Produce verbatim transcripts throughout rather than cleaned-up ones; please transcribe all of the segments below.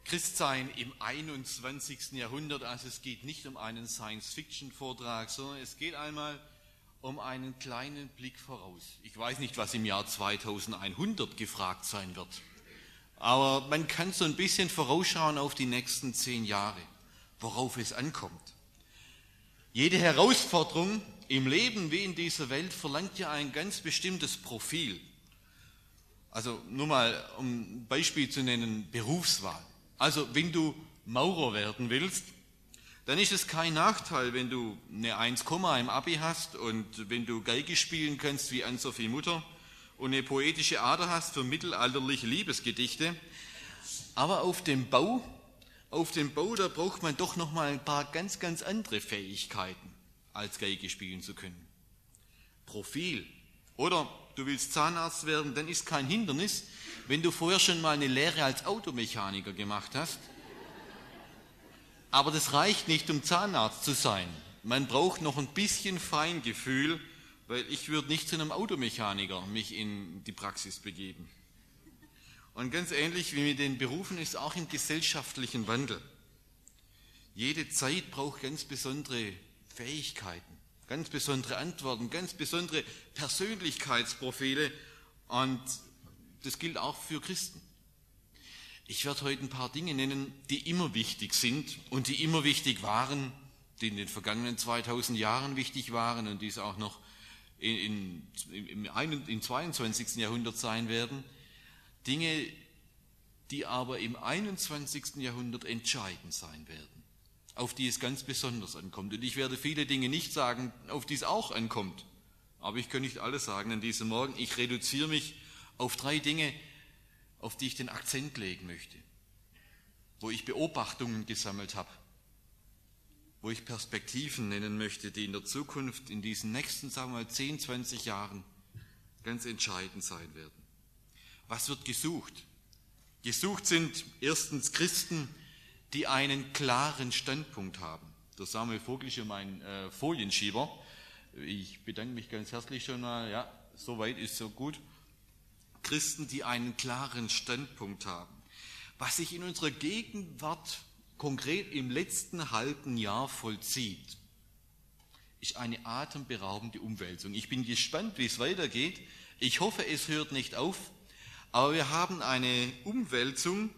Christsein im einundzwanzigsten Jahrhundert, also es geht nicht um einen Science-Fiction-Vortrag, sondern es geht einmal um einen kleinen Blick voraus. Ich weiß nicht, was im Jahr zweitausendeinhundert gefragt sein wird, aber man kann so ein bisschen vorausschauen auf die nächsten zehn Jahre, worauf es ankommt. Jede Herausforderung im Leben wie in dieser Welt verlangt ja ein ganz bestimmtes Profil. Also nur mal, um ein Beispiel zu nennen, Berufswahl. Also wenn du Maurer werden willst, dann ist es kein Nachteil, wenn du eine eins, im Abi hast und wenn du Geige spielen kannst wie Ann-Sophie Mutter und eine poetische Ader hast für mittelalterliche Liebesgedichte. Aber auf dem Bau, auf dem Bau, da braucht man doch noch mal ein paar ganz, ganz andere Fähigkeiten, als Geige spielen zu können. Profil. Oder du willst Zahnarzt werden, dann ist kein Hindernis, wenn du vorher schon mal eine Lehre als Automechaniker gemacht hast. Aber das reicht nicht, um Zahnarzt zu sein. Man braucht noch ein bisschen Feingefühl, weil ich würde nicht zu einem Automechaniker mich in die Praxis begeben. Und ganz ähnlich wie mit den Berufen ist auch im gesellschaftlichen Wandel. Jede Zeit braucht ganz besondere Fähigkeiten, ganz besondere Antworten, ganz besondere Persönlichkeitsprofile und das gilt auch für Christen. Ich werde heute ein paar Dinge nennen, die immer wichtig sind und die immer wichtig waren, die in den vergangenen zweitausend Jahren wichtig waren und die es auch noch in, in, im, im zweiundzwanzigsten Jahrhundert sein werden. Dinge, die aber im einundzwanzigsten Jahrhundert entscheidend sein werden, auf die es ganz besonders ankommt. Und ich werde viele Dinge nicht sagen, auf die es auch ankommt. Aber ich kann nicht alles sagen an diesem Morgen. Ich reduziere mich auf drei Dinge, auf die ich den Akzent legen möchte, wo ich Beobachtungen gesammelt habe, wo ich Perspektiven nennen möchte, die in der Zukunft, in diesen nächsten, sagen wir mal, zehn, zwanzig Jahren ganz entscheidend sein werden. Was wird gesucht? Gesucht sind erstens Christen, die einen klaren Standpunkt haben. Der Samuel Vogel ist ja mein äh, Folienschieber. Ich bedanke mich ganz herzlich schon mal. Ja, soweit ist so gut. Christen, die einen klaren Standpunkt haben. Was sich in unserer Gegenwart konkret im letzten halben Jahr vollzieht, ist eine atemberaubende Umwälzung. Ich bin gespannt, wie es weitergeht. Ich hoffe, es hört nicht auf. Aber wir haben eine Umwälzung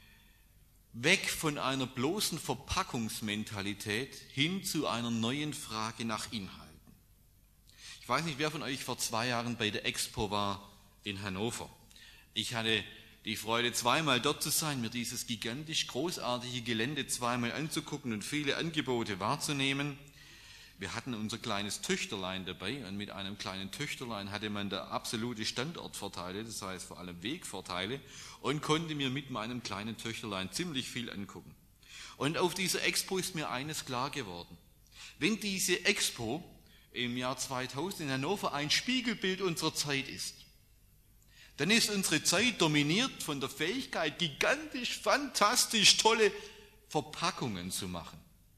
weg von einer bloßen Verpackungsmentalität hin zu einer neuen Frage nach Inhalten. Ich weiß nicht, wer von euch vor zwei Jahren bei der Expo war in Hannover. Ich hatte die Freude, zweimal dort zu sein, mir dieses gigantisch großartige Gelände zweimal anzugucken und viele Angebote wahrzunehmen. Wir hatten unser kleines Töchterlein dabei und mit einem kleinen Töchterlein hatte man da absolute Standortvorteile, das heißt vor allem Wegvorteile, und konnte mir mit meinem kleinen Töchterlein ziemlich viel angucken. Und auf dieser Expo ist mir eines klar geworden. Wenn diese Expo im Jahr zweitausend in Hannover ein Spiegelbild unserer Zeit ist, dann ist unsere Zeit dominiert von der Fähigkeit, gigantisch, fantastisch tolle Verpackungen zu machen,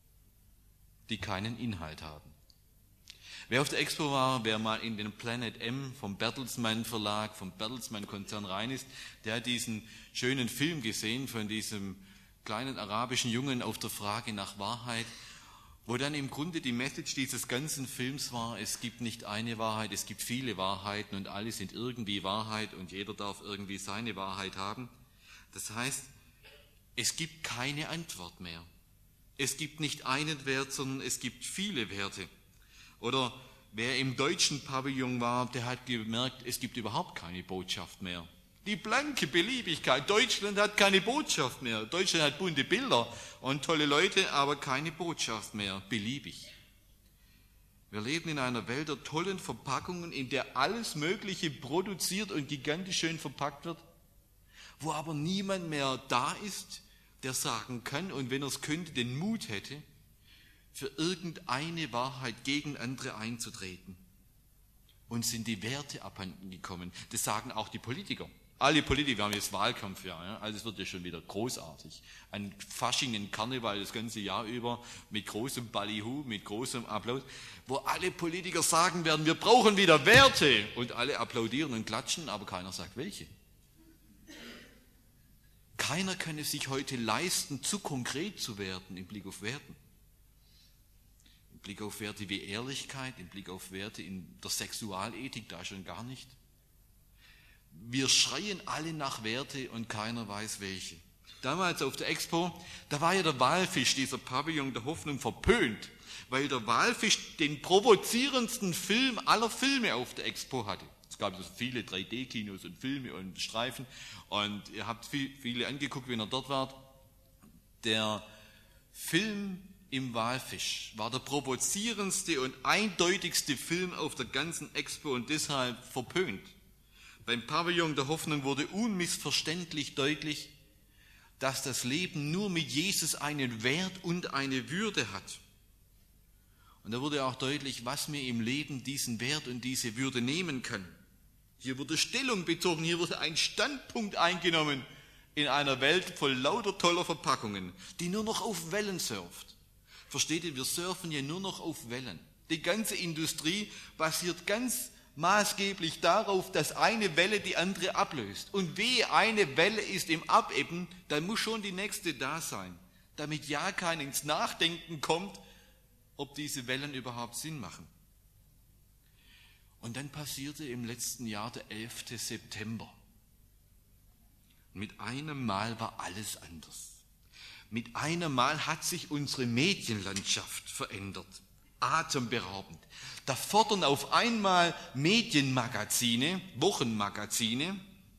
die keinen Inhalt haben. Wer auf der Expo war, wer mal in den Planet M vom Bertelsmann Verlag, vom Bertelsmann Konzern rein ist, der hat diesen schönen Film gesehen von diesem kleinen arabischen Jungen auf der Frage nach Wahrheit, wo dann im Grunde die Message dieses ganzen Films war, es gibt nicht eine Wahrheit, es gibt viele Wahrheiten und alle sind irgendwie Wahrheit und jeder darf irgendwie seine Wahrheit haben. Das heißt, es gibt keine Antwort mehr. Es gibt nicht einen Wert, sondern es gibt viele Werte. Oder wer im deutschen Pavillon war, der hat gemerkt, es gibt überhaupt keine Botschaft mehr. Die blanke Beliebigkeit. Deutschland hat keine Botschaft mehr. Deutschland hat bunte Bilder und tolle Leute, aber keine Botschaft mehr. Beliebig. Wir leben in einer Welt der tollen Verpackungen, in der alles Mögliche produziert und gigantisch schön verpackt wird, wo aber niemand mehr da ist, der sagen kann und wenn er es könnte, den Mut hätte, für irgendeine Wahrheit gegen andere einzutreten. Uns sind die Werte abhanden gekommen. Das sagen auch die Politiker. Alle Politiker, wir haben jetzt Wahlkampfjahr, ja, also es wird ja schon wieder großartig. Ein Fasching, ein Karneval das ganze Jahr über mit großem Ballyhoo, mit großem Applaus, wo alle Politiker sagen werden, wir brauchen wieder Werte. Und alle applaudieren und klatschen, aber keiner sagt welche. Keiner kann es sich heute leisten, zu konkret zu werden im Blick auf Werten. Im Blick auf Werte wie Ehrlichkeit, im Blick auf Werte in der Sexualethik, da schon gar nicht. Wir schreien alle nach Werte und keiner weiß welche. Damals auf der Expo, da war ja der Walfisch, dieser Pavillon der Hoffnung, verpönt, weil der Walfisch den provozierendsten Film aller Filme auf der Expo hatte. Es gab so viele drei D Kinos und Filme und Streifen und ihr habt viel, viele angeguckt, wenn ihr dort wart. Der Film im Walfisch war der provozierendste und eindeutigste Film auf der ganzen Expo und deshalb verpönt. Beim Pavillon der Hoffnung wurde unmissverständlich deutlich, dass das Leben nur mit Jesus einen Wert und eine Würde hat. Und da wurde auch deutlich, was mir im Leben diesen Wert und diese Würde nehmen kann. Hier wurde Stellung bezogen, hier wurde ein Standpunkt eingenommen in einer Welt voll lauter toller Verpackungen, die nur noch auf Wellen surft. Versteht ihr, wir surfen ja nur noch auf Wellen. Die ganze Industrie basiert ganz maßgeblich darauf, dass eine Welle die andere ablöst. Und wehe, eine Welle ist im Abebben, dann muss schon die nächste da sein, damit ja keiner ins Nachdenken kommt, ob diese Wellen überhaupt Sinn machen. Und dann passierte im letzten Jahr der elfte September. Mit einem Mal war alles anders. Mit einem Mal hat sich unsere Medienlandschaft verändert. Atemberaubend. Da fordern auf einmal Medienmagazine, Wochenmagazine,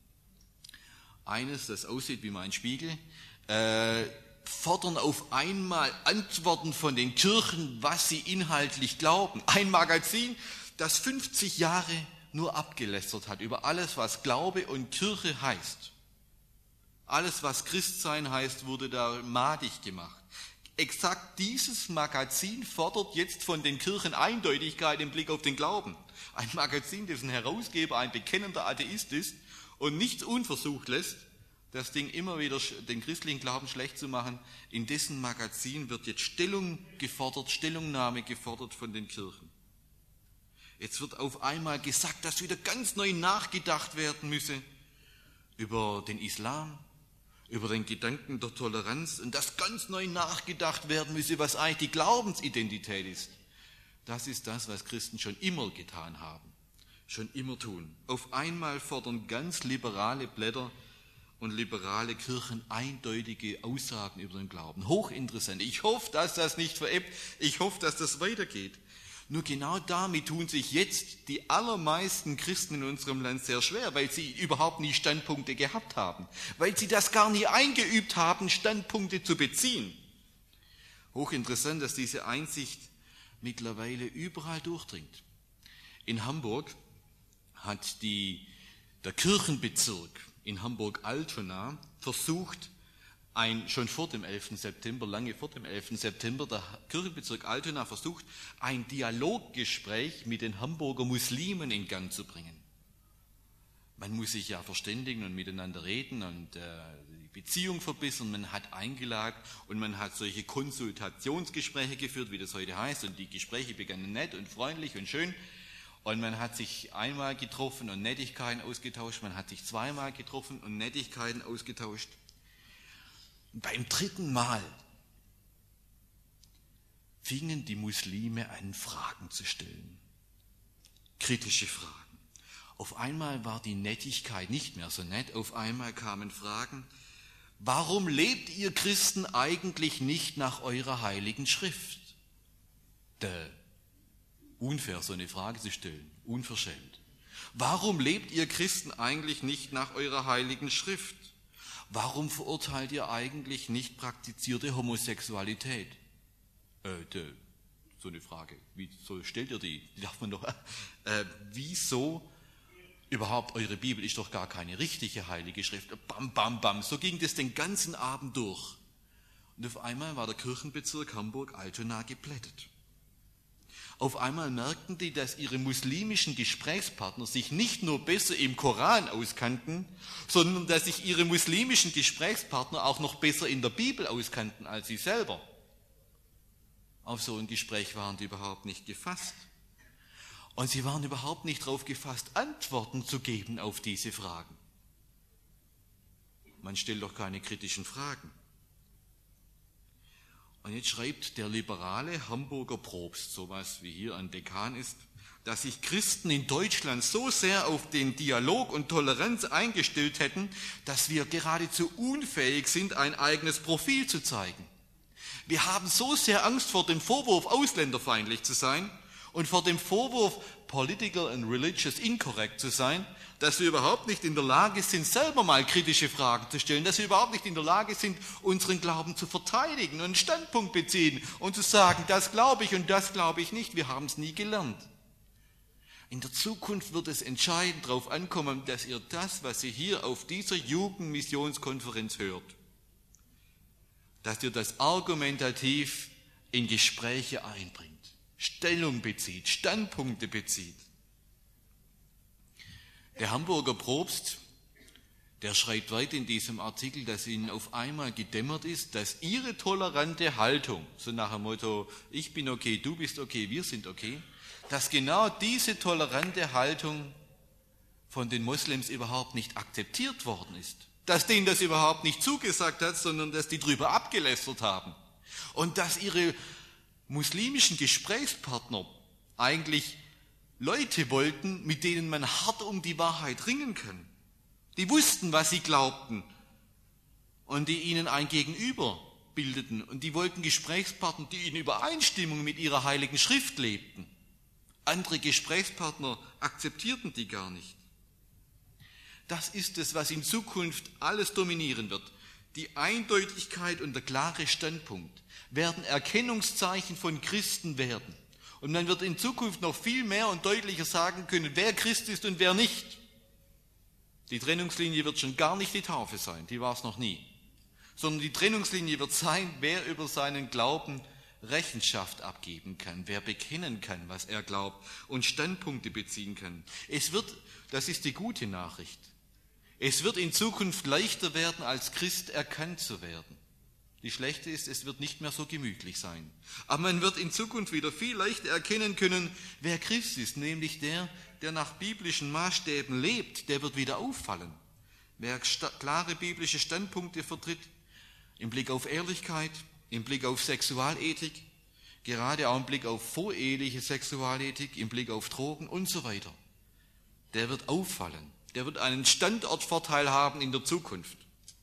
eines, das aussieht wie mein Spiegel, äh, fordern auf einmal Antworten von den Kirchen, was sie inhaltlich glauben. Ein Magazin, das fünfzig Jahre nur abgelästert hat über alles, was Glaube und Kirche heißt. Alles, was Christsein heißt, wurde da madig gemacht. Exakt dieses Magazin fordert jetzt von den Kirchen Eindeutigkeit im Blick auf den Glauben. Ein Magazin, dessen Herausgeber ein bekennender Atheist ist und nichts unversucht lässt, das Ding immer wieder den christlichen Glauben schlecht zu machen. In dessen Magazin wird jetzt Stellung gefordert, Stellungnahme gefordert von den Kirchen. Jetzt wird auf einmal gesagt, dass wieder ganz neu nachgedacht werden müsse über den Islam, über den Gedanken der Toleranz und dass ganz neu nachgedacht werden müsse, was eigentlich die Glaubensidentität ist. Das ist das, was Christen schon immer getan haben, schon immer tun. Auf einmal fordern ganz liberale Blätter und liberale Kirchen eindeutige Aussagen über den Glauben. Hochinteressant. Ich hoffe, dass das nicht verebbt. Ich hoffe, dass das weitergeht. Nur genau damit tun sich jetzt die allermeisten Christen in unserem Land sehr schwer, weil sie überhaupt nie Standpunkte gehabt haben, weil sie das gar nie eingeübt haben, Standpunkte zu beziehen. Hochinteressant, dass diese Einsicht mittlerweile überall durchdringt. In Hamburg hat die, der Kirchenbezirk in Hamburg-Altona versucht, ein, schon vor dem elften September, lange vor dem elften September, der Kirchenbezirk Altona versucht, ein Dialoggespräch mit den Hamburger Muslimen in Gang zu bringen. Man muss sich ja verständigen und miteinander reden und äh, die Beziehung verbessern. Man hat eingeladen und man hat solche Konsultationsgespräche geführt, wie das heute heißt. Und die Gespräche begannen nett und freundlich und schön. Und man hat sich einmal getroffen und Nettigkeiten ausgetauscht. Man hat sich zweimal getroffen und Nettigkeiten ausgetauscht. Beim dritten Mal fingen die Muslime an, Fragen zu stellen, kritische Fragen. Auf einmal war die Nettigkeit nicht mehr so nett, auf einmal kamen Fragen, warum lebt ihr Christen eigentlich nicht nach eurer heiligen Schrift? Däh, unfair, so eine Frage zu stellen, unverschämt. Warum lebt ihr Christen eigentlich nicht nach eurer heiligen Schrift? Warum verurteilt ihr eigentlich nicht praktizierte Homosexualität? Äh, de, so eine Frage. Wieso stellt ihr die? Die darf man doch. Äh, wieso überhaupt eure Bibel ist doch gar keine richtige heilige Schrift. Bam, bam, bam. So ging das den ganzen Abend durch. Und auf einmal war der Kirchenbezirk Hamburg-Altona geplättet. Auf einmal merkten die, dass ihre muslimischen Gesprächspartner sich nicht nur besser im Koran auskannten, sondern dass sich ihre muslimischen Gesprächspartner auch noch besser in der Bibel auskannten als sie selber. Auf so ein Gespräch waren die überhaupt nicht gefasst. Und sie waren überhaupt nicht darauf gefasst, Antworten zu geben auf diese Fragen. man stellt doch keine kritischen Fragen. Und jetzt schreibt der liberale Hamburger Propst, sowas wie hier ein Dekan ist, dass sich Christen in Deutschland so sehr auf den Dialog und Toleranz eingestellt hätten, dass wir geradezu unfähig sind, ein eigenes Profil zu zeigen. Wir haben so sehr Angst vor dem Vorwurf, ausländerfeindlich zu sein und vor dem Vorwurf, political and religious incorrect zu sein, dass wir überhaupt nicht in der Lage sind, selber mal kritische Fragen zu stellen, dass wir überhaupt nicht in der Lage sind, unseren Glauben zu verteidigen und einen Standpunkt beziehen und zu sagen, das glaube ich und das glaube ich nicht. Wir haben es nie gelernt. In der Zukunft wird es entscheidend darauf ankommen, dass ihr das, was ihr hier auf dieser Jugendmissionskonferenz hört, dass ihr das argumentativ in Gespräche einbringt, Stellung bezieht, Standpunkte bezieht. Der Hamburger Propst, der schreibt weiter in diesem Artikel, dass ihnen auf einmal gedämmert ist, dass ihre tolerante Haltung, so nach dem Motto, ich bin okay, du bist okay, wir sind okay, dass genau diese tolerante Haltung von den Moslems überhaupt nicht akzeptiert worden ist. Dass denen das überhaupt nicht zugesagt hat, sondern dass die drüber abgelästert haben. Und dass ihre muslimischen Gesprächspartner eigentlich Leute wollten, mit denen man hart um die Wahrheit ringen kann. Die wussten, was sie glaubten und die ihnen ein Gegenüber bildeten. Und die wollten Gesprächspartner, die in Übereinstimmung mit ihrer heiligen Schrift lebten. Andere Gesprächspartner akzeptierten die gar nicht. Das ist es, was in Zukunft alles dominieren wird. Die Eindeutigkeit und der klare Standpunkt werden Erkennungszeichen von Christen werden. Und man wird in Zukunft noch viel mehr und deutlicher sagen können, wer Christ ist und wer nicht. Die Trennungslinie wird schon gar nicht die Taufe sein, die war es noch nie. Sondern die Trennungslinie wird sein, wer über seinen Glauben Rechenschaft abgeben kann, wer bekennen kann, was er glaubt und Standpunkte beziehen kann. Es wird, das ist die gute Nachricht, es wird in Zukunft leichter werden, als Christ erkannt zu werden. Die schlechte ist, es wird nicht mehr so gemütlich sein. Aber man wird in Zukunft wieder viel leichter erkennen können, wer Christ ist, nämlich der, der nach biblischen Maßstäben lebt, der wird wieder auffallen. Wer klare biblische Standpunkte vertritt, im Blick auf Ehrlichkeit, im Blick auf Sexualethik, gerade auch im Blick auf voreheliche Sexualethik, im Blick auf Drogen und so weiter, der wird auffallen. Der wird einen Standortvorteil haben in der Zukunft.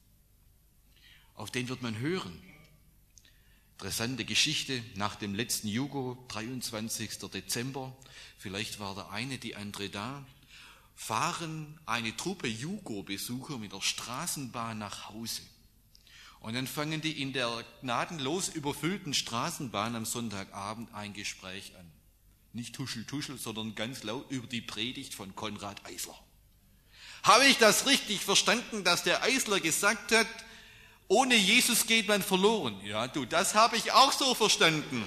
Auf den wird man hören. Interessante Geschichte nach dem letzten Jugo, dreiundzwanzigsten Dezember, vielleicht war der eine, die andere da, fahren eine Truppe Jugo-Besucher mit der Straßenbahn nach Hause. Und dann fangen die in der gnadenlos überfüllten Straßenbahn am Sonntagabend ein Gespräch an. Nicht tuschel, tuschel, sondern ganz laut über die Predigt von Konrad Eisler. Habe ich das richtig verstanden, dass der Eisler gesagt hat, ohne Jesus geht man verloren? Ja, du, das habe ich auch so verstanden.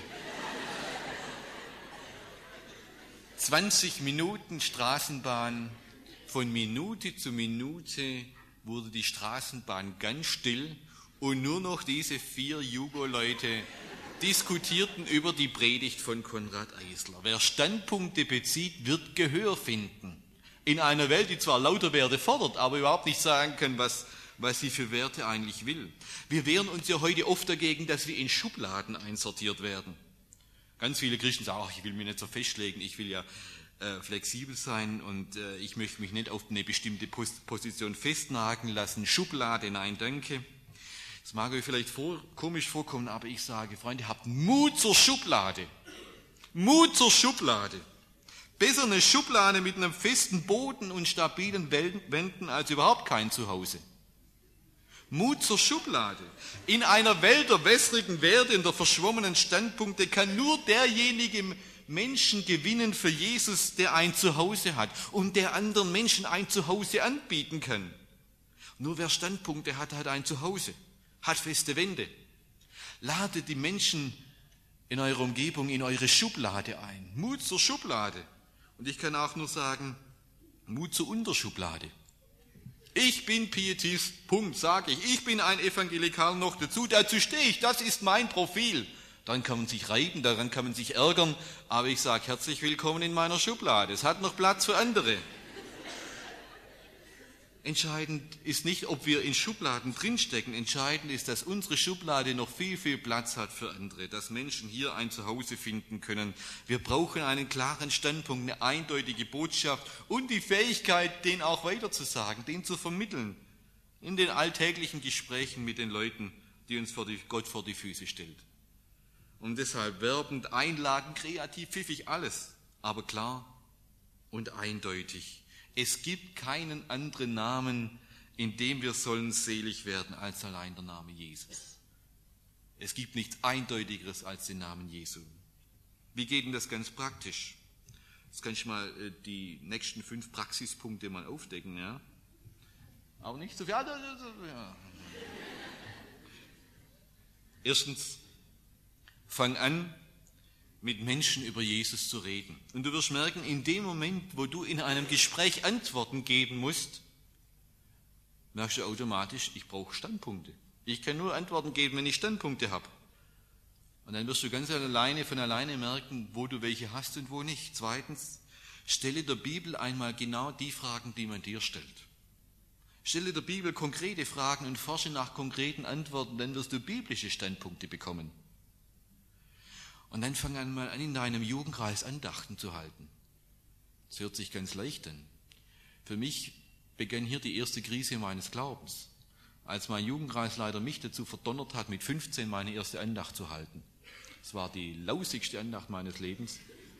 zwanzig Minuten Straßenbahn, von Minute zu Minute wurde die Straßenbahn ganz still und nur noch diese vier Jugo-Leute diskutierten über die Predigt von Konrad Eisler. Wer Standpunkte bezieht, wird Gehör finden. In einer Welt, die zwar lauter Werte fordert, aber überhaupt nicht sagen kann, was, was sie für Werte eigentlich will. Wir wehren uns ja heute oft dagegen, dass wir in Schubladen einsortiert werden. Ganz viele Christen sagen, ach, ich will mich nicht so festlegen, ich will ja äh, flexibel sein und äh, ich möchte mich nicht auf eine bestimmte Post- Position festnageln lassen. Schublade, nein, danke. Das mag euch vielleicht vor, komisch vorkommen, aber ich sage, Freunde, habt Mut zur Schublade. Mut zur Schublade. Besser eine Schublade mit einem festen Boden und stabilen Wänden als überhaupt kein Zuhause. Mut zur Schublade. In einer Welt der wässrigen Werte und der verschwommenen Standpunkte kann nur derjenige Menschen gewinnen für Jesus, der ein Zuhause hat und der anderen Menschen ein Zuhause anbieten kann. Nur wer Standpunkte hat, hat ein Zuhause, hat feste Wände. Ladet die Menschen in eurer Umgebung in eure Schublade ein. Mut zur Schublade. Und ich kann auch nur sagen, Mut zur Unterschublade. Ich bin Pietist, Punkt, sage ich. Ich bin ein Evangelikal noch dazu, dazu stehe ich, das ist mein Profil. Dann kann man sich reiben, daran kann man sich ärgern, aber ich sage herzlich willkommen in meiner Schublade. Es hat noch Platz für andere. Entscheidend ist nicht, ob wir in Schubladen drinstecken. Entscheidend ist, dass unsere Schublade noch viel, viel Platz hat für andere, dass Menschen hier ein Zuhause finden können. Wir brauchen einen klaren Standpunkt, eine eindeutige Botschaft und die Fähigkeit, den auch weiterzusagen, den zu vermitteln in den alltäglichen Gesprächen mit den Leuten, die uns vor die, Gott vor die Füße stellt. Und deshalb werbend, einladen, kreativ, pfiffig, alles, aber klar und eindeutig. Es gibt keinen anderen Namen, in dem wir sollen selig werden, als allein der Name Jesus. Es gibt nichts Eindeutigeres als den Namen Jesu. Wie geht denn das ganz praktisch? Jetzt kann ich mal die nächsten fünf Praxispunkte mal aufdecken, ja? Aber nicht so viel. Ja. Erstens, fang an, mit Menschen über Jesus zu reden. Und du wirst merken, in dem Moment, wo du in einem Gespräch Antworten geben musst, merkst du automatisch, ich brauche Standpunkte. Ich kann nur Antworten geben, wenn ich Standpunkte habe. Und dann wirst du ganz alleine von alleine merken, wo du welche hast und wo nicht. Zweitens, stelle der Bibel einmal genau die Fragen, die man dir stellt. Stelle der Bibel konkrete Fragen und forsche nach konkreten Antworten, dann wirst du biblische Standpunkte bekommen. Und dann fang einmal an, in deinem Jugendkreis Andachten zu halten. Das hört sich ganz leicht an. Für mich begann hier die erste Krise meines Glaubens, als mein Jugendkreisleiter mich dazu verdonnert hat, mit fünfzehn meine erste Andacht zu halten. Es war die lausigste Andacht meines Lebens.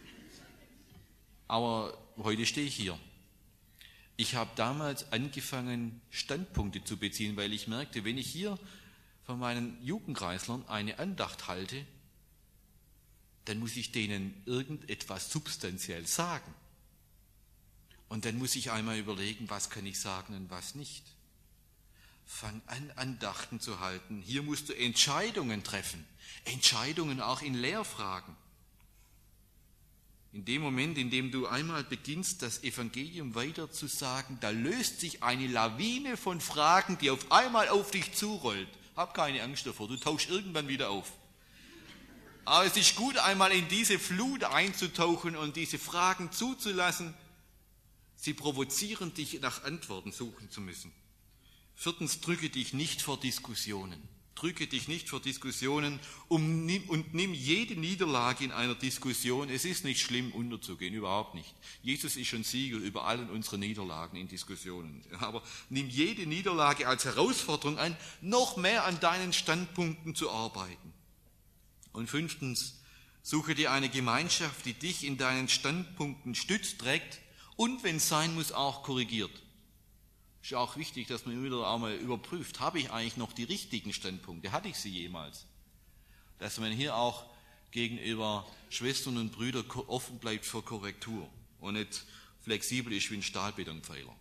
Aber heute stehe ich hier. Ich habe damals angefangen, Standpunkte zu beziehen, weil ich merkte, wenn ich hier von meinen Jugendkreislern eine Andacht halte, dann muss ich denen irgendetwas substanziell sagen. Und dann muss ich einmal überlegen, was kann ich sagen und was nicht. Fang an, Andachten zu halten. Hier musst du Entscheidungen treffen. Entscheidungen auch in Lehrfragen. In dem Moment, in dem du einmal beginnst, das Evangelium weiterzusagen, da löst sich eine Lawine von Fragen, die auf einmal auf dich zurollt. Hab keine Angst davor, du tauchst irgendwann wieder auf. Aber es ist gut, einmal in diese Flut einzutauchen und diese Fragen zuzulassen. Sie provozieren dich, nach Antworten suchen zu müssen. Viertens, drücke dich nicht vor Diskussionen. Drücke dich nicht vor Diskussionen um, und nimm jede Niederlage in einer Diskussion. Es ist nicht schlimm, unterzugehen, überhaupt nicht. Jesus ist schon Sieger über allen unsere Niederlagen in Diskussionen. Aber nimm jede Niederlage als Herausforderung an, noch mehr an deinen Standpunkten zu arbeiten. Und fünftens, suche dir eine Gemeinschaft, die dich in deinen Standpunkten stützt, trägt und, wenn es sein muss, auch korrigiert. Es ist auch wichtig, dass man wieder einmal überprüft, habe ich eigentlich noch die richtigen Standpunkte? Hatte ich sie jemals? Dass man hier auch gegenüber Schwestern und Brüdern offen bleibt für Korrektur und nicht flexibel ist wie ein Stahlbetonpfeiler.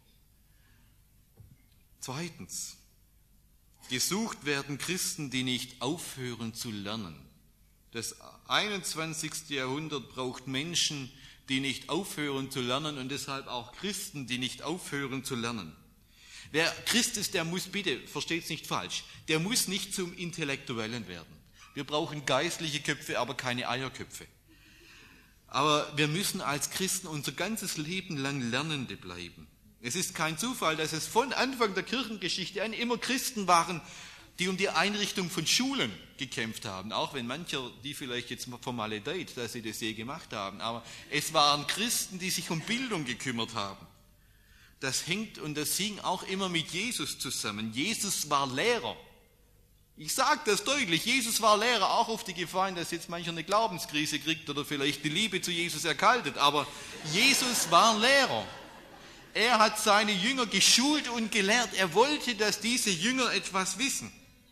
Zweitens, gesucht werden Christen, die nicht aufhören zu lernen. Das einundzwanzigste. Jahrhundert braucht Menschen, die nicht aufhören zu lernen und deshalb auch Christen, die nicht aufhören zu lernen. Wer Christ ist, der muss, bitte, versteht es nicht falsch, der muss nicht zum Intellektuellen werden. Wir brauchen geistliche Köpfe, aber keine Eierköpfe. Aber wir müssen als Christen unser ganzes Leben lang Lernende bleiben. Es ist kein Zufall, dass es von Anfang der Kirchengeschichte an immer Christen waren, die um die Einrichtung von Schulen gekämpft haben, auch wenn mancher die vielleicht jetzt vermaledeit, dass sie das je gemacht haben, aber es waren Christen, die sich um Bildung gekümmert haben. Das hängt und das hing auch immer mit Jesus zusammen. Jesus war Lehrer. Ich sage das deutlich, Jesus war Lehrer, auch auf die Gefahr, dass jetzt mancher eine Glaubenskrise kriegt oder vielleicht die Liebe zu Jesus erkaltet, aber Jesus war Lehrer. Er hat seine Jünger geschult und gelehrt. Er wollte, dass diese Jünger etwas wissen.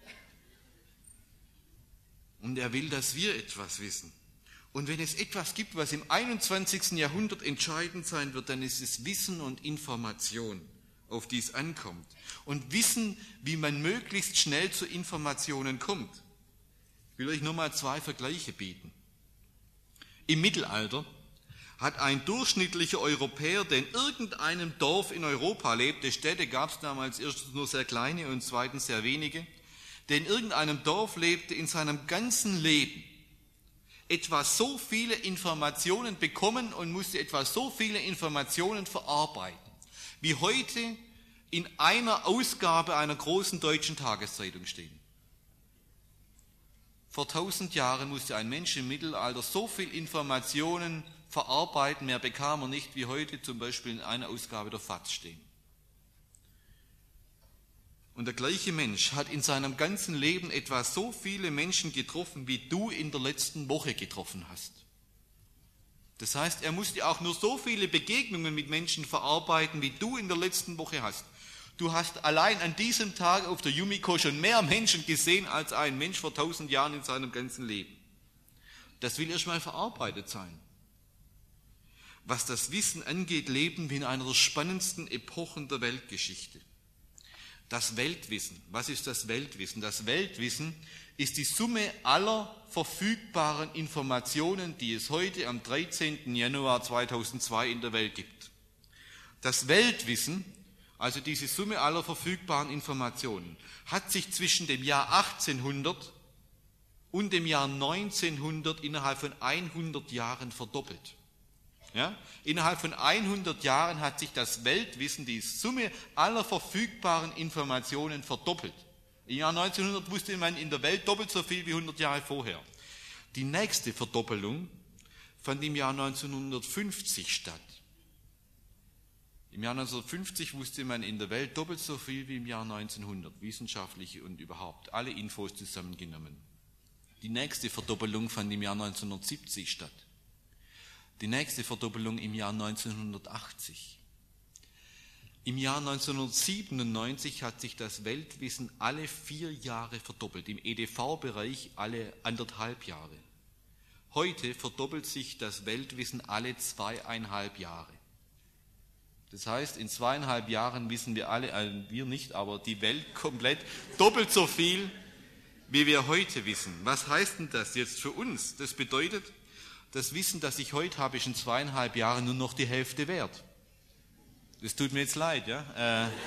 Und er will, dass wir etwas wissen. Und wenn es etwas gibt, was im einundzwanzigsten. Jahrhundert entscheidend sein wird, dann ist es Wissen und Information, auf die es ankommt. Und Wissen, wie man möglichst schnell zu Informationen kommt. Ich will euch nur mal zwei Vergleiche bieten. Im Mittelalter hat ein durchschnittlicher Europäer, der in irgendeinem Dorf in Europa lebte, Städte gab es damals erstens nur sehr kleine und zweitens sehr wenige, der in irgendeinem Dorf lebte, in seinem ganzen Leben etwa so viele Informationen bekommen und musste etwa so viele Informationen verarbeiten, wie heute in einer Ausgabe einer großen deutschen Tageszeitung stehen. Vor tausend Jahren musste ein Mensch im Mittelalter so viel Informationen verarbeiten, mehr bekam er nicht, wie heute zum Beispiel in einer Ausgabe der F A Z stehen. Und der gleiche Mensch hat in seinem ganzen Leben etwa so viele Menschen getroffen, wie du in der letzten Woche getroffen hast. Das heißt, er musste auch nur so viele Begegnungen mit Menschen verarbeiten, wie du in der letzten Woche hast. Du hast allein an diesem Tag auf der Yumiko schon mehr Menschen gesehen, als ein Mensch vor tausend Jahren in seinem ganzen Leben. Das will erstmal verarbeitet sein. Was das Wissen angeht, leben wir in einer der spannendsten Epochen der Weltgeschichte. Das Weltwissen. Was ist das Weltwissen? Das Weltwissen ist die Summe aller verfügbaren Informationen, die es heute am dreizehnten Januar zweitausendzwei in der Welt gibt. Das Weltwissen, also diese Summe aller verfügbaren Informationen, hat sich zwischen dem Jahr achtzehnhundert und dem Jahr neunzehnhundert innerhalb von hundert Jahren verdoppelt. Ja? Innerhalb von hundert Jahren hat sich das Weltwissen, die Summe aller verfügbaren Informationen, verdoppelt. Im Jahr neunzehnhundert wusste man in der Welt doppelt so viel wie hundert Jahre vorher. Die nächste Verdoppelung fand im Jahr neunzehnhundertfünfzig statt. Im Jahr neunzehnhundertfünfzig wusste man in der Welt doppelt so viel wie im Jahr neunzehnhundert, wissenschaftliche und überhaupt, alle Infos zusammengenommen. Die nächste Verdoppelung fand im Jahr neunzehnhundertsiebzig statt. Die nächste Verdoppelung im Jahr neunzehnhundertachtzig. Im Jahr neunzehnhundertsiebenundneunzig hat sich das Weltwissen alle vier Jahre verdoppelt, im E D V-Bereich alle anderthalb Jahre. Heute verdoppelt sich das Weltwissen alle zweieinhalb Jahre. Das heißt, in zweieinhalb Jahren wissen wir alle, also wir nicht, aber die Welt komplett doppelt so viel, wie wir heute wissen. Was heißt denn das jetzt für uns? Das bedeutet, das Wissen, das ich heute habe, ist in zweieinhalb Jahren nur noch die Hälfte wert. Das tut mir jetzt leid, ja. Äh,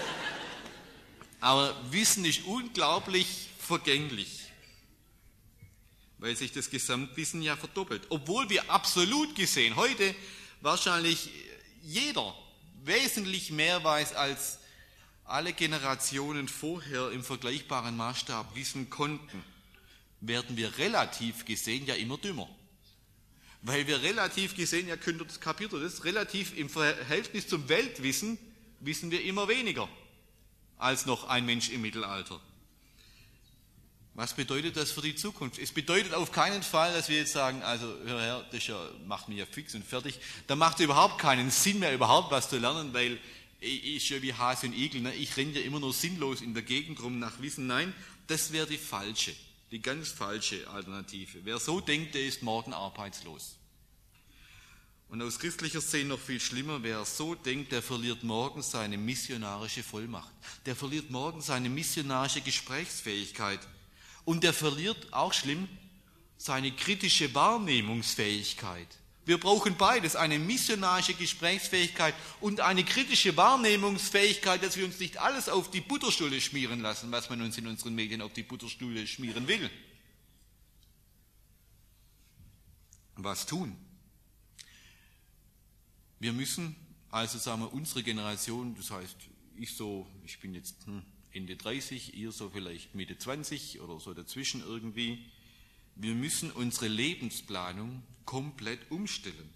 aber Wissen ist unglaublich vergänglich, weil sich das Gesamtwissen ja verdoppelt. Obwohl wir absolut gesehen heute wahrscheinlich jeder wesentlich mehr weiß, als alle Generationen vorher im vergleichbaren Maßstab wissen konnten, werden wir relativ gesehen ja immer dümmer. Weil wir relativ gesehen, ja, könnt ihr das kapiert ihr das, relativ im Verhältnis zum Weltwissen wissen wir immer weniger als noch ein Mensch im Mittelalter. Was bedeutet das für die Zukunft? Es bedeutet auf keinen Fall, dass wir jetzt sagen, also hör her, das ja, macht mich ja fix und fertig. Da macht es überhaupt keinen Sinn mehr, überhaupt was zu lernen, weil ich, ich ja wie Hase und Igel, ne? Ich renne ja immer nur sinnlos in der Gegend rum nach Wissen. Nein, das wäre die falsche. Die ganz falsche Alternative. Wer so denkt, der ist morgen arbeitslos. Und aus christlicher Sicht noch viel schlimmer, wer so denkt, der verliert morgen seine missionarische Vollmacht. Der verliert morgen seine missionarische Gesprächsfähigkeit. Und der verliert, auch schlimm, seine kritische Wahrnehmungsfähigkeit. Wir brauchen beides, eine missionarische Gesprächsfähigkeit und eine kritische Wahrnehmungsfähigkeit, dass wir uns nicht alles auf die Butterstulle schmieren lassen, was man uns in unseren Medien auf die Butterstulle schmieren will. Was tun? Wir müssen, also sagen wir, unsere Generation, das heißt, ich so, ich bin jetzt Ende dreißig, ihr so vielleicht Mitte zwanzig oder so dazwischen irgendwie, wir müssen unsere Lebensplanung komplett umstellen.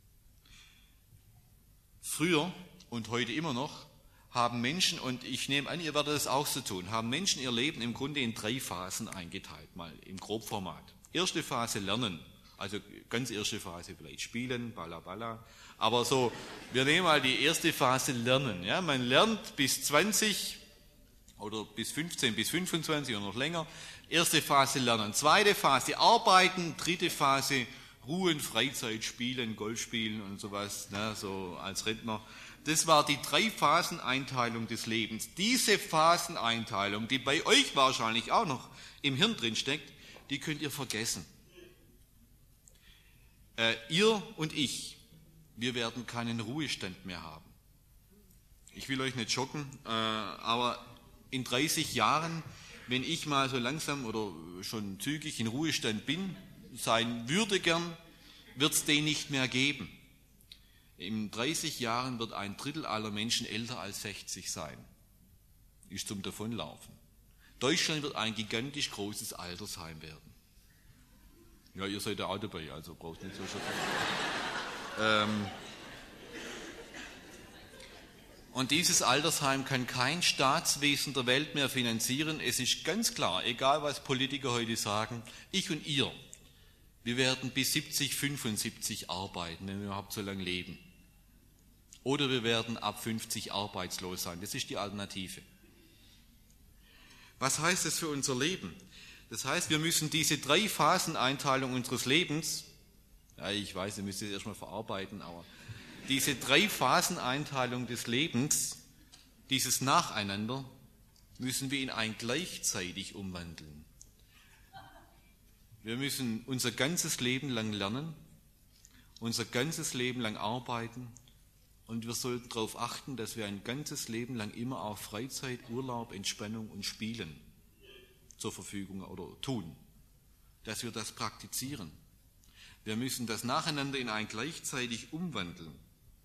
Früher und heute immer noch haben Menschen, und ich nehme an, ihr werdet das auch so tun, haben Menschen ihr Leben im Grunde in drei Phasen eingeteilt, mal im Grobformat. Erste Phase Lernen, also ganz erste Phase vielleicht Spielen, balla balla, aber so, wir nehmen mal die erste Phase Lernen. Ja, man lernt bis zwanzig oder bis fünfzehn, bis fünfundzwanzig oder noch länger. Erste Phase Lernen, zweite Phase Arbeiten, dritte Phase Ruhen, Freizeit, Spielen, Golf spielen und sowas, ne, so als Rentner. Das war die Drei-Phasen-Einteilung des Lebens. Diese Phaseneinteilung, die bei euch wahrscheinlich auch noch im Hirn drin steckt, die könnt ihr vergessen. Äh, ihr und ich, wir werden keinen Ruhestand mehr haben. Ich will euch nicht schocken, äh, aber in dreißig Jahren, wenn ich mal so langsam oder schon zügig in Ruhestand bin, sein würde gern, wird es den nicht mehr geben. In dreißig Jahren wird ein Drittel aller Menschen älter als sechzig sein. Ist zum Davonlaufen. Deutschland wird ein gigantisch großes Altersheim werden. Ja, ihr seid ja auch dabei, also braucht nicht so schon. ähm, Und dieses Altersheim kann kein Staatswesen der Welt mehr finanzieren. Es ist ganz klar, egal was Politiker heute sagen, ich und ihr, wir werden bis siebzig, fünfundsiebzig arbeiten, wenn wir überhaupt so lange leben. Oder wir werden ab fünfzig arbeitslos sein. Das ist die Alternative. Was heißt das für unser Leben? Das heißt, wir müssen diese drei Phaseneinteilung unseres Lebens, ja, ich weiß, ihr müsst es erstmal verarbeiten, aber diese drei Phaseneinteilung des Lebens, dieses Nacheinander, müssen wir in ein gleichzeitig umwandeln. Wir müssen unser ganzes Leben lang lernen, unser ganzes Leben lang arbeiten und wir sollten darauf achten, dass wir ein ganzes Leben lang immer auch Freizeit, Urlaub, Entspannung und Spielen zur Verfügung oder tun, dass wir das praktizieren. Wir müssen das Nacheinander in ein gleichzeitig umwandeln.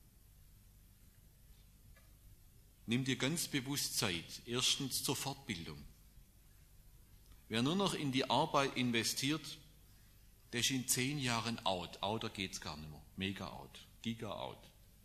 Nimm dir ganz bewusst Zeit. Erstens zur Fortbildung. Wer nur noch in die Arbeit investiert, der ist in zehn Jahren out. Outer geht's gar nicht mehr. Mega out. Giga out.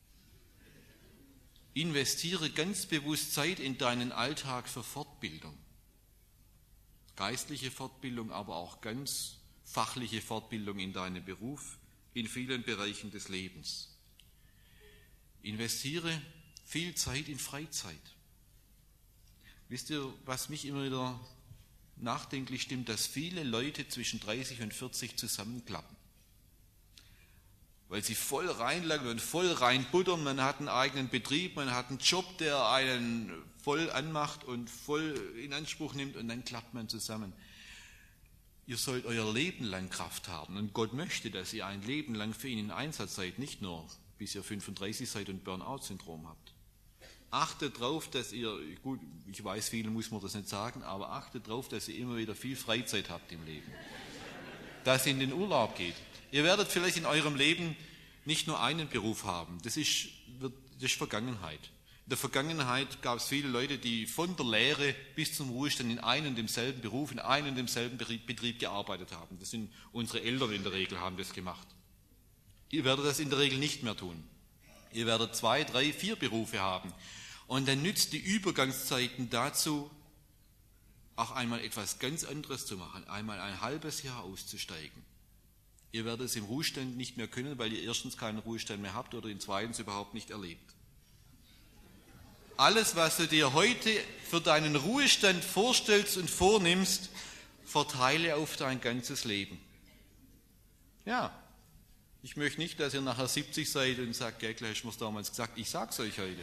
Investiere ganz bewusst Zeit in deinen Alltag für Fortbildung. Geistliche Fortbildung, aber auch ganz fachliche Fortbildung in deinem Beruf, in vielen Bereichen des Lebens. Investiere viel Zeit in Freizeit. Wisst ihr, was mich immer wieder nachdenklich stimmt, dass viele Leute zwischen dreißig und vierzig zusammenklappen. Weil sie voll reinlangen und voll reinbuttern, man hat einen eigenen Betrieb, man hat einen Job, der einen voll anmacht und voll in Anspruch nimmt und dann klappt man zusammen. Ihr sollt euer Leben lang Kraft haben und Gott möchte, dass ihr ein Leben lang für ihn in Einsatz seid, nicht nur bis ihr fünfunddreißig seid und Burnout-Syndrom habt. Achtet darauf, dass ihr, gut, ich weiß, vielen muss man das nicht sagen, aber achtet darauf, dass ihr immer wieder viel Freizeit habt im Leben. Dass ihr in den Urlaub geht. Ihr werdet vielleicht in eurem Leben nicht nur einen Beruf haben. Das ist, das ist Vergangenheit. In der Vergangenheit gab es viele Leute, die von der Lehre bis zum Ruhestand in einem und demselben Beruf, in einem und demselben Betrieb gearbeitet haben. Das sind unsere Eltern in der Regel, haben das gemacht. Ihr werdet das in der Regel nicht mehr tun. Ihr werdet zwei, drei, vier Berufe haben. Und dann nützt die Übergangszeiten dazu, auch einmal etwas ganz anderes zu machen, einmal ein halbes Jahr auszusteigen. Ihr werdet es im Ruhestand nicht mehr können, weil ihr erstens keinen Ruhestand mehr habt oder ihn zweitens überhaupt nicht erlebt. Alles, was du dir heute für deinen Ruhestand vorstellst und vornimmst, verteile auf dein ganzes Leben. Ja, ich möchte nicht, dass ihr nachher siebzig seid und sagt, ja, gleich hast du mir damals gesagt, ich sag's euch heute.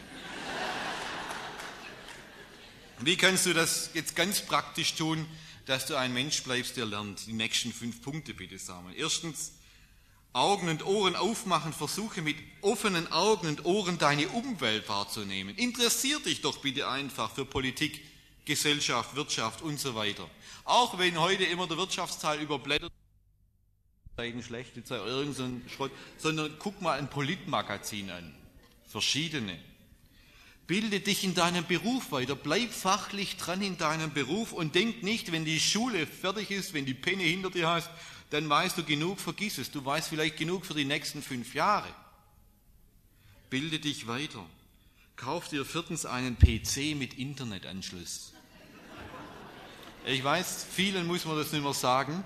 Wie kannst du das jetzt ganz praktisch tun, dass du ein Mensch bleibst, der lernt? Die nächsten fünf Punkte bitte sammeln. Erstens, Augen und Ohren aufmachen, versuche mit offenen Augen und Ohren deine Umwelt wahrzunehmen. Interessier dich doch bitte einfach für Politik, Gesellschaft, Wirtschaft und so weiter. Auch wenn heute immer der Wirtschaftsteil überblättert, Zeiten schlechte Zeit, irgend so ein Schrott, sondern guck mal ein Politmagazin an. Verschiedene. Bilde dich in deinem Beruf weiter, bleib fachlich dran in deinem Beruf und denk nicht, wenn die Schule fertig ist, wenn die Penne hinter dir hast, dann weißt du genug, vergiss es. Du weißt vielleicht genug für die nächsten fünf Jahre. Bilde dich weiter. Kauf dir viertens einen P C mit Internetanschluss. Ich weiß, vielen muss man das nicht mehr sagen.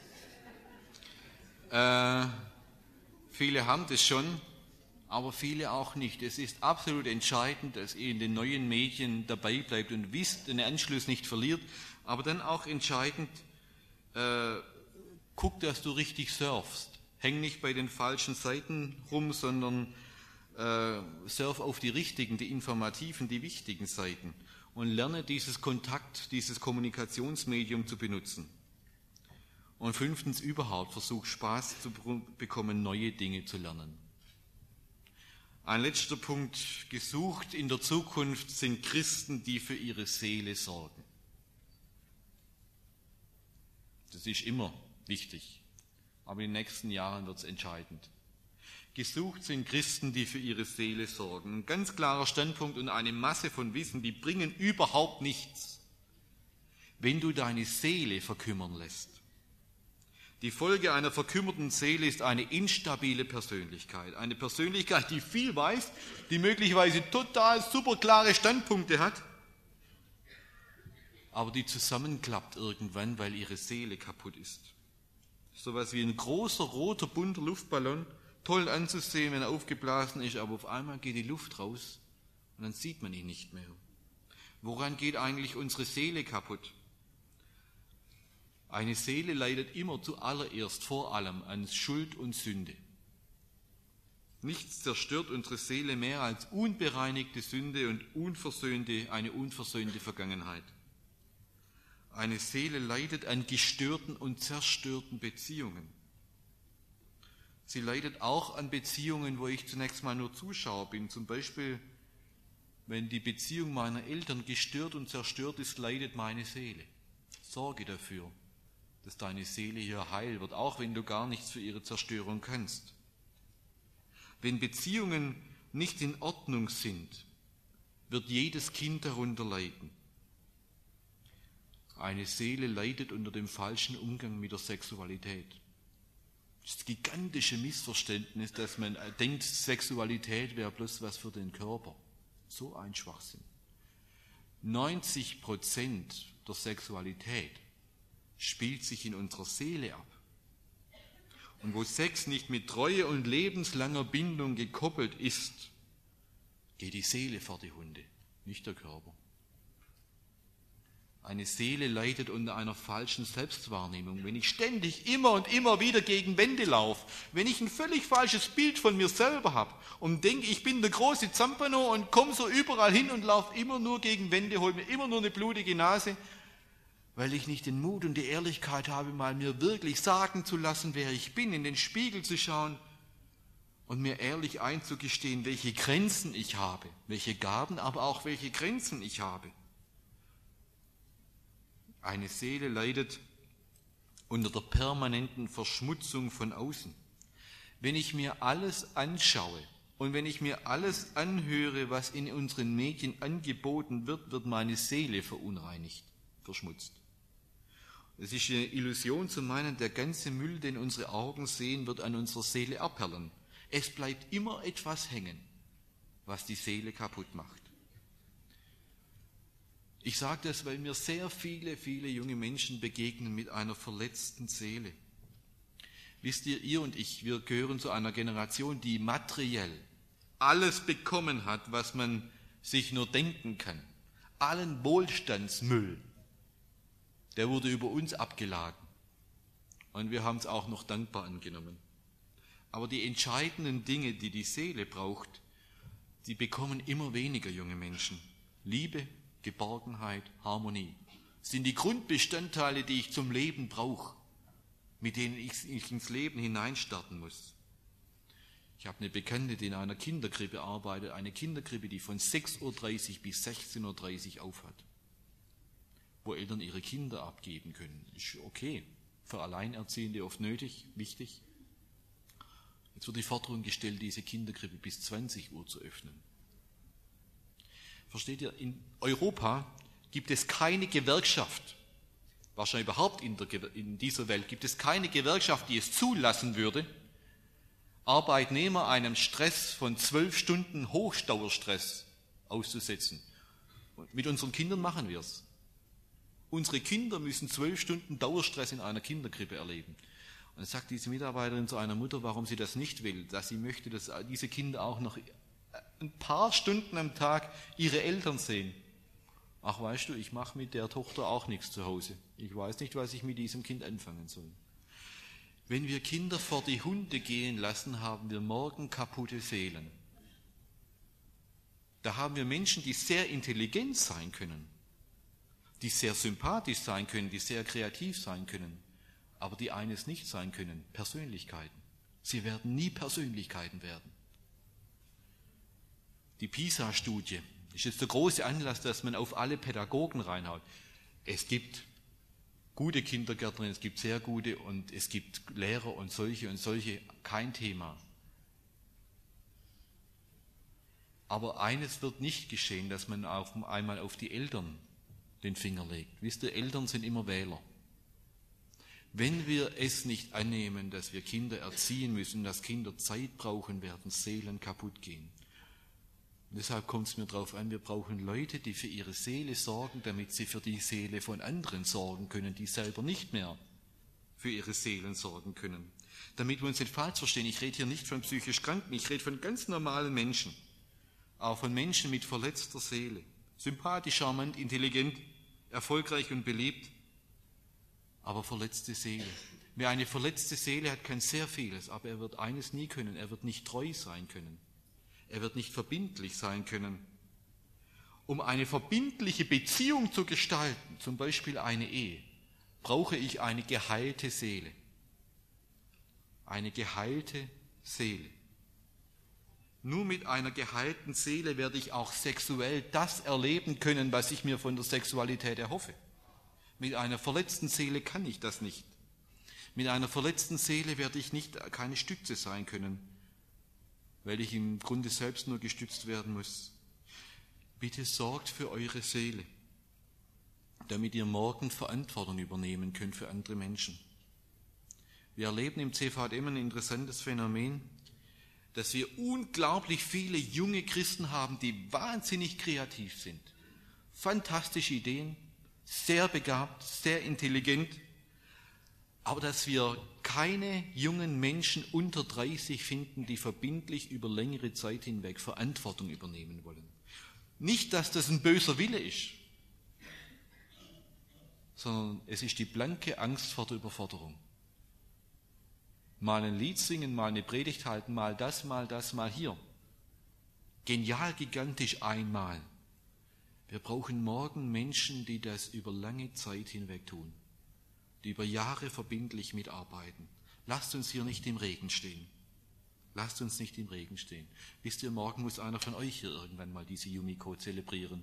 Äh, viele haben das schon, aber viele auch nicht. Es ist absolut entscheidend, dass ihr in den neuen Medien dabei bleibt und wisst, den Anschluss nicht verliert, aber dann auch entscheidend, äh, guck, dass du richtig surfst. Häng nicht bei den falschen Seiten rum, sondern äh, surf auf die richtigen, die informativen, die wichtigen Seiten und lerne dieses Kontakt, dieses Kommunikationsmedium zu benutzen. Und fünftens, überhaupt versuch Spaß zu bekommen, neue Dinge zu lernen. Ein letzter Punkt, gesucht in der Zukunft sind Christen, die für ihre Seele sorgen. Das ist immer wichtig, aber in den nächsten Jahren wird es entscheidend. Gesucht sind Christen, die für ihre Seele sorgen. Ein ganz klarer Standpunkt und eine Masse von Wissen, die bringen überhaupt nichts, wenn du deine Seele verkümmern lässt. Die Folge einer verkümmerten Seele ist eine instabile Persönlichkeit. Eine Persönlichkeit, die viel weiß, die möglicherweise total super klare Standpunkte hat, aber die zusammenklappt irgendwann, weil ihre Seele kaputt ist. So was wie ein großer, roter, bunter Luftballon, toll anzusehen, wenn er aufgeblasen ist, aber auf einmal geht die Luft raus und dann sieht man ihn nicht mehr. Woran geht eigentlich unsere Seele kaputt? Eine Seele leidet immer zuallererst vor allem an Schuld und Sünde. Nichts zerstört unsere Seele mehr als unbereinigte Sünde und unversöhnte, eine unversöhnte Vergangenheit. Eine Seele leidet an gestörten und zerstörten Beziehungen. Sie leidet auch an Beziehungen, wo ich zunächst mal nur Zuschauer bin. Zum Beispiel, wenn die Beziehung meiner Eltern gestört und zerstört ist, leidet meine Seele. Sorge dafür, dass deine Seele hier heil wird, auch wenn du gar nichts für ihre Zerstörung kannst. Wenn Beziehungen nicht in Ordnung sind, wird jedes Kind darunter leiden. Eine Seele leidet unter dem falschen Umgang mit der Sexualität. Das gigantische Missverständnis, dass man denkt, Sexualität wäre bloß was für den Körper. So ein Schwachsinn. neunzig Prozent der Sexualität spielt sich in unserer Seele ab. Und wo Sex nicht mit Treue und lebenslanger Bindung gekoppelt ist, geht die Seele vor die Hunde, nicht der Körper. Eine Seele leidet unter einer falschen Selbstwahrnehmung. Wenn ich ständig immer und immer wieder gegen Wände laufe, wenn ich ein völlig falsches Bild von mir selber habe und denke, ich bin der große Zampano und komme so überall hin und laufe immer nur gegen Wände, hole mir immer nur eine blutige Nase, weil ich nicht den Mut und die Ehrlichkeit habe, mal mir wirklich sagen zu lassen, wer ich bin, in den Spiegel zu schauen und mir ehrlich einzugestehen, welche Grenzen ich habe, welche Gaben, aber auch welche Grenzen ich habe. Eine Seele leidet unter der permanenten Verschmutzung von außen. Wenn ich mir alles anschaue und wenn ich mir alles anhöre, was in unseren Medien angeboten wird, wird meine Seele verunreinigt, verschmutzt. Es ist eine Illusion zu meinen, der ganze Müll, den unsere Augen sehen, wird an unserer Seele abperlen. Es bleibt immer etwas hängen, was die Seele kaputt macht. Ich sage das, weil mir sehr viele, viele junge Menschen begegnen mit einer verletzten Seele. Wisst ihr, ihr und ich, wir gehören zu einer Generation, die materiell alles bekommen hat, was man sich nur denken kann. Allen Wohlstandsmüll, der wurde über uns abgeladen. Und wir haben es auch noch dankbar angenommen. Aber die entscheidenden Dinge, die die Seele braucht, die bekommen immer weniger junge Menschen. Liebe, Geborgenheit, Harmonie sind die Grundbestandteile, die ich zum Leben brauche, mit denen ich, ich ins Leben hineinstarten muss. Ich habe eine Bekannte, die in einer Kinderkrippe arbeitet, eine Kinderkrippe, die von sechs Uhr dreißig bis sechzehn Uhr dreißig aufhat, wo Eltern ihre Kinder abgeben können. Ist okay, für Alleinerziehende oft nötig, wichtig. Jetzt wird die Forderung gestellt, diese Kinderkrippe bis zwanzig Uhr zu öffnen. Versteht ihr, in Europa gibt es keine Gewerkschaft, wahrscheinlich überhaupt in, der, in dieser Welt gibt es keine Gewerkschaft, die es zulassen würde, Arbeitnehmer einem Stress von zwölf Stunden Hochdauerstress auszusetzen. Und mit unseren Kindern machen wir es. Unsere Kinder müssen zwölf Stunden Dauerstress in einer Kinderkrippe erleben. Und dann sagt diese Mitarbeiterin zu einer Mutter, warum sie das nicht will, dass sie möchte, dass diese Kinder auch noch ein paar Stunden am Tag ihre Eltern sehen. Ach, weißt du, ich mache mit der Tochter auch nichts zu Hause. Ich weiß nicht, was ich mit diesem Kind anfangen soll. Wenn wir Kinder vor die Hunde gehen lassen, haben wir morgen kaputte Seelen. Da haben wir Menschen, die sehr intelligent sein können, die sehr sympathisch sein können, die sehr kreativ sein können, aber die eines nicht sein können, Persönlichkeiten. Sie werden nie Persönlichkeiten werden. Die PISA-Studie ist jetzt der große Anlass, dass man auf alle Pädagogen reinhaut. Es gibt gute Kindergärtnerinnen, es gibt sehr gute und es gibt Lehrer und solche und solche, kein Thema. Aber eines wird nicht geschehen, dass man auch einmal auf die Eltern den Finger legt. Wisst ihr, Eltern sind immer Wähler. Wenn wir es nicht annehmen, dass wir Kinder erziehen müssen, dass Kinder Zeit brauchen, werden Seelen kaputt gehen. Und deshalb kommt es mir darauf an, wir brauchen Leute, die für ihre Seele sorgen, damit sie für die Seele von anderen sorgen können, die selber nicht mehr für ihre Seelen sorgen können. Damit wir uns nicht falsch verstehen, ich rede hier nicht von psychisch Kranken, ich rede von ganz normalen Menschen, auch von Menschen mit verletzter Seele, sympathisch, charmant, intelligent, erfolgreich und beliebt, aber verletzte Seele. Wer eine verletzte Seele hat, kann sehr vieles, aber er wird eines nie können, er wird nicht treu sein können. Er wird nicht verbindlich sein können. Um eine verbindliche Beziehung zu gestalten, zum Beispiel eine Ehe, brauche ich eine geheilte Seele. Eine geheilte Seele. Nur mit einer geheilten Seele werde ich auch sexuell das erleben können, was ich mir von der Sexualität erhoffe. Mit einer verletzten Seele kann ich das nicht. Mit einer verletzten Seele werde ich nicht keine Stütze sein können, weil ich im Grunde selbst nur gestützt werden muss. Bitte sorgt für eure Seele, damit ihr morgen Verantwortung übernehmen könnt für andere Menschen. Wir erleben im C V M ein interessantes Phänomen, dass wir unglaublich viele junge Christen haben, die wahnsinnig kreativ sind. Fantastische Ideen, sehr begabt, sehr intelligent, aber dass wir keine jungen Menschen unter dreißig finden, die verbindlich über längere Zeit hinweg Verantwortung übernehmen wollen. Nicht, dass das ein böser Wille ist, sondern es ist die blanke Angst vor der Überforderung. Mal ein Lied singen, mal eine Predigt halten, mal das, mal das, mal hier. Genial, gigantisch einmal. Wir brauchen morgen Menschen, die das über lange Zeit hinweg tun, die über Jahre verbindlich mitarbeiten. Lasst uns hier nicht im Regen stehen. Lasst uns nicht im Regen stehen. Wisst ihr, morgen muss einer von euch hier irgendwann mal diese Yumiko zelebrieren.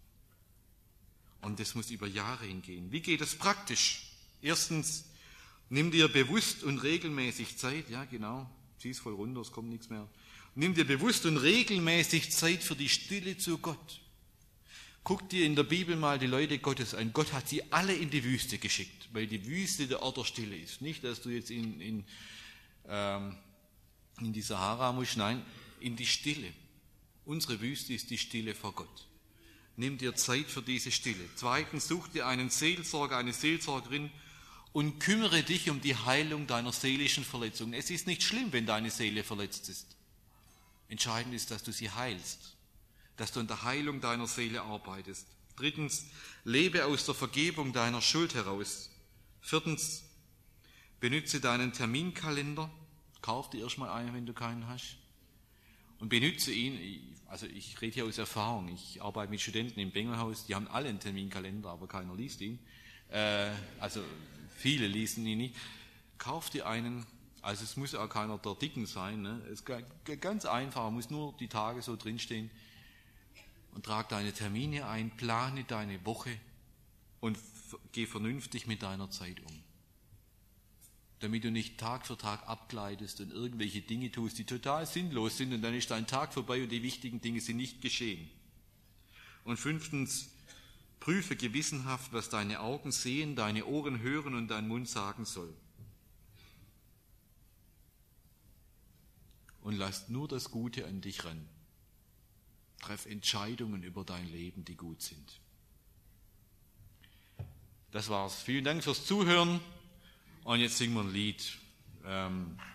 Und das muss über Jahre hingehen. Wie geht es praktisch? Erstens, nimm dir bewusst und regelmäßig Zeit. Ja, genau. Zieh es voll runter, es kommt nichts mehr. Nimm dir bewusst und regelmäßig Zeit für die Stille zu Gott. Guck dir in der Bibel mal die Leute Gottes an. Gott hat sie alle in die Wüste geschickt, weil die Wüste der Ort der Stille ist. Nicht, dass du jetzt in, in, ähm, in die Sahara musst, nein, in die Stille. Unsere Wüste ist die Stille vor Gott. Nimm dir Zeit für diese Stille. Zweitens, such dir einen Seelsorger, eine Seelsorgerin und kümmere dich um die Heilung deiner seelischen Verletzungen. Es ist nicht schlimm, wenn deine Seele verletzt ist. Entscheidend ist, dass du sie heilst. Dass du an der Heilung deiner Seele arbeitest. Drittens, lebe aus der Vergebung deiner Schuld heraus. Viertens, benütze deinen Terminkalender. Kauf dir erstmal einen, wenn du keinen hast. Und benütze ihn, also ich rede hier aus Erfahrung, ich arbeite mit Studenten im Bengelhaus, die haben alle einen Terminkalender, aber keiner liest ihn. Äh, also viele lesen ihn nicht. Kauf dir einen, also es muss auch keiner der Dicken sein, ne? Es ist ganz einfach, muss nur die Tage so drinstehen. Und trag deine Termine ein, plane deine Woche und f- geh vernünftig mit deiner Zeit um. Damit du nicht Tag für Tag abgleitest und irgendwelche Dinge tust, die total sinnlos sind und dann ist dein Tag vorbei und die wichtigen Dinge sind nicht geschehen. Und fünftens, prüfe gewissenhaft, was deine Augen sehen, deine Ohren hören und dein Mund sagen soll. Und lass nur das Gute an dich ran. Treff Entscheidungen über dein Leben, die gut sind. Das war's. Vielen Dank fürs Zuhören. Und jetzt singen wir ein Lied. Ähm